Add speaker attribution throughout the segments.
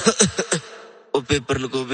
Speaker 1: ਉਹ ਪੇਪਰ ਲਗੋ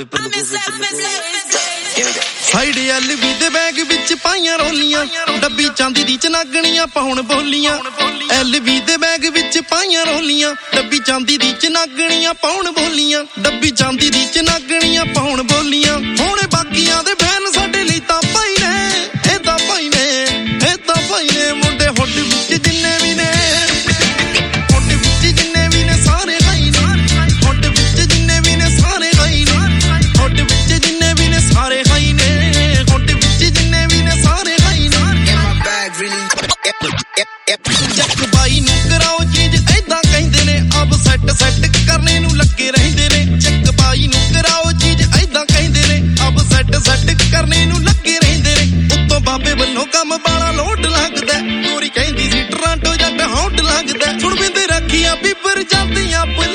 Speaker 2: ਸਾਈਡ ਐਲਵੀ ਦੇ ਬੈਗ ਵਿੱਚ ਪਾਈਆਂ ਰੋਲੀਆਂ ਡੱਬੀ ਚਾਂਦੀ ਦੀ ਚਨਾਗਣੀਆਂ ਪਾਉਣ ਬੋਲੀਆਂ ਐਲਵੀ ਦੇ ਬੈਗ ਵਿੱਚ ਪਾਈਆਂ ਰੋਲੀਆਂ ਡੱਬੀ ਚਾਂਦੀ ਦੀ ਚਨਾਗਣੀਆਂ ਪਾਉਣ ਬੋਲੀਆਂ ਡੱਬੀ ਚਾਂਦੀ ਦੀ ਚਨਾਗਣੀਆਂ ਪਾਉਣ ਬੋਲੀਆਂ ਹੁਣ ਬਾਕੀਆਂ ਦੇ ਫੈਨ ਸਾਡੇ ਲਈ ਤਾਂ ਭਾਈ ਨੇ ਇਹਦਾ ਭਾਈ ਨੇ ਇਹਦਾ ਭਾਈ ਨੇ ਮੁੰਡੇ ਹੁੱਡ ਵਿੱਚ ਜਿੰਨੇ ਵੀ ਨੇ ਹੁੱਡ ਵਿੱਚ ਜਿੰਨੇ ਵੀ ਨੇ ਸਾਰੇ ਭਾਈ ਨੇ ਹੁੱਡ ਵਿੱਚ ਜਿੰਨੇ ਵੀ ਨੇ ਸਾਰੇ ਭਾਈ ਨੇ ਹੁੱਡ ਵਿੱਚ ਜਿੰਨੇ ਵੀ ਨੇ ਸਾਰੇ ਭਾਈ ਨੇ ਹੁੱਡ ਵਿੱਚ ਜਿੰਨੇ ਵੀ ਨੇ ਸਾਰੇ ਭਾਈ ਨੇ ਜੱਕ ਬਾਈ ਨੂੰ ਕਰਾਓ ਚੀਜ਼ ਏਦਾਂ ਕਹਿੰਦੇ ਨੇ ਅਬ ਸੈੱਟ ਕਰਨੇ ਨੂੰ ਲੱਗੇ ਰਹਿੰਦੇ ਨੇ ਜੱਕ ਬਾਈ ਨੂੰ ਕਰਾਓ ਚੀਜ਼ ਏਦਾਂ ਕਹਿੰਦੇ ਨੇ ਅਬ ਸੈੱਟ ਕਰਨੇ ਨੂੰ ਲੱਗੇ ਰਹਿੰਦੇ ਨੇ ਉੱਤੋਂ ਬਾਬੇ ਵੱਲੋਂ ਕੰਮ ਬਾਲਾ ਲੋਡ ਲੱਗਦਾ ਗੋਰੀ ਕਹਿੰਦੀ ਸੀ ਟਰਾਂਟੋ ਜੱਟ ਹੌਟ ਲੱਗਦਾ ਸੁਣ ਬਿੰਦੇ ਰੱਖੀਆਂ ਬੀਬਰ ਜਾਂਦੀਆਂ